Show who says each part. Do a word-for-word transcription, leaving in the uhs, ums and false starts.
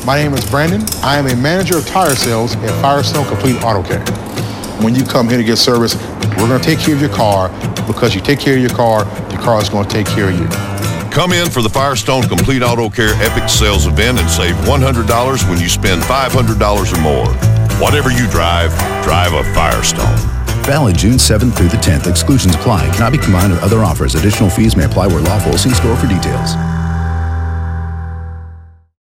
Speaker 1: My name is Brandon. I am a manager of tire sales at Firestone Complete Auto Care. When you come here to get service, we're going to take care of your car. Because you take care of your car, your car is going to take care of you.
Speaker 2: Come in for the Firestone Complete Auto Care Epic Sales Event and save one hundred dollars when you spend five hundred dollars or more. Whatever you drive, drive a Firestone.
Speaker 3: Valid June seventh through the tenth. Exclusions apply. Cannot be combined with other offers. Additional fees may apply where lawful. See store for details.